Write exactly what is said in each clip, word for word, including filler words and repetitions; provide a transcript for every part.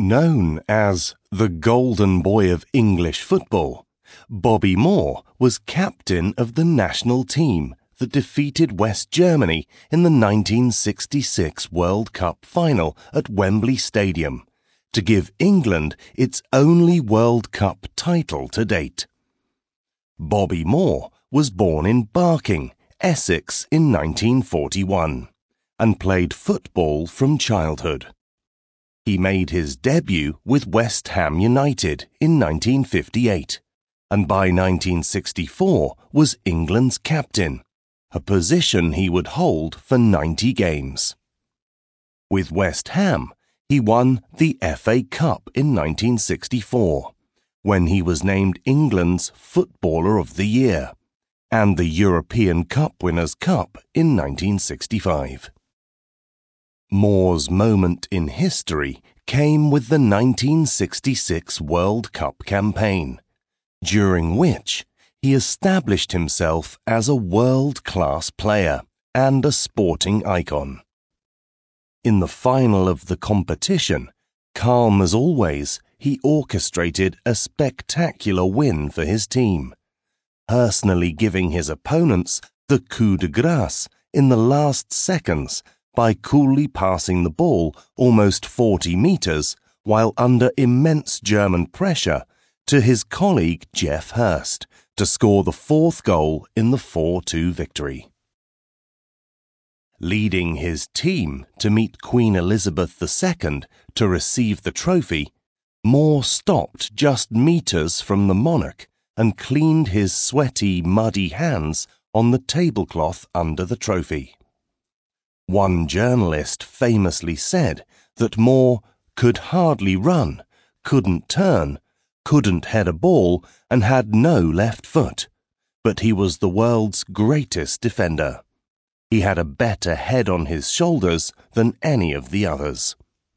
Known as the Golden Boy of English football, Bobby Moore was captain of the national team that defeated West Germany in the nineteen sixty-six World Cup final at Wembley Stadium to give England its only World Cup title to date. Bobby Moore was born in Barking, Essex in nineteen forty-one and played football from childhood. He made his debut with West Ham United in nineteen fifty-eight and by nineteen sixty-four was England's captain, a position he would hold for ninety games. With West Ham, he won the F A Cup in nineteen sixty-four, when he was named England's Footballer of the Year, and the European Cup Winners' Cup in nineteen sixty-five. Moore's moment in history came with the nineteen sixty-six World Cup campaign, during which he established himself as a world-class player and a sporting icon. In the final of the competition, calm as always, he orchestrated a spectacular win for his team, personally giving his opponents the coup de grace in the last seconds by coolly passing the ball almost forty metres while under immense German pressure to his colleague Geoff Hurst to score the fourth goal in the four two victory. Leading his team to meet Queen Elizabeth the Second to receive the trophy, Moore stopped just metres from the monarch and cleaned his sweaty, muddy hands on the tablecloth under the trophy. One journalist famously said that Moore could hardly run, couldn't turn, couldn't head a ball, and had no left foot, but he was the world's greatest defender. He had a better head on his shoulders than any of the others.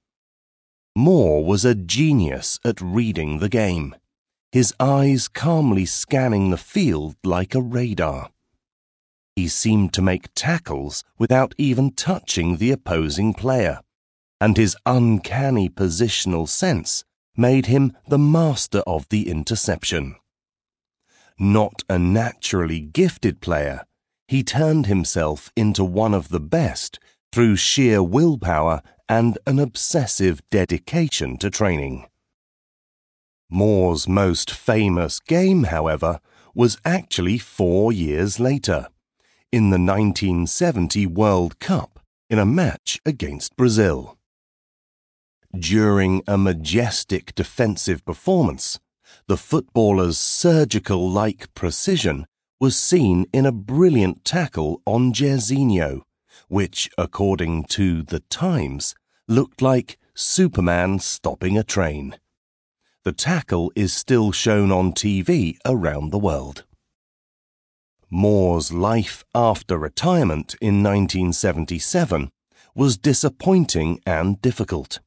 Moore was a genius at reading the game, his eyes calmly scanning the field like a radar. He seemed to make tackles without even touching the opposing player, and his uncanny positional sense made him the master of the interception. Not a naturally gifted player, he turned himself into one of the best through sheer willpower and an obsessive dedication to training. Moore's most famous game, however, was actually four years later, in the nineteen seventy World Cup in a match against Brazil. During a majestic defensive performance, the footballer's surgical-like precision was seen in a brilliant tackle on Jairzinho, which, according to The Times, looked like Superman stopping a train. The tackle is still shown on T V around the world. Moore's life after retirement in nineteen seventy-seven was disappointing and difficult.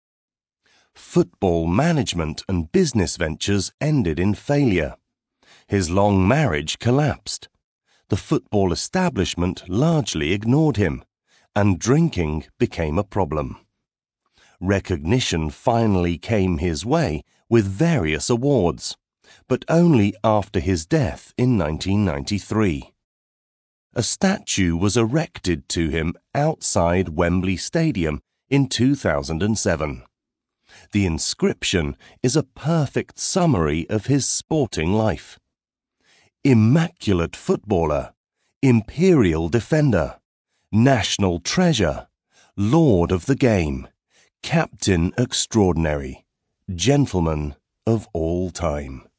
Football management and business ventures ended in failure. His long marriage collapsed. The football establishment largely ignored him, and drinking became a problem. Recognition finally came his way with various awards, but only after his death in nineteen ninety-three. A statue was erected to him outside Wembley Stadium in two thousand seven. The inscription is a perfect summary of his sporting life. Immaculate footballer, imperial defender, national treasure, lord of the game, captain extraordinary, gentleman of all time.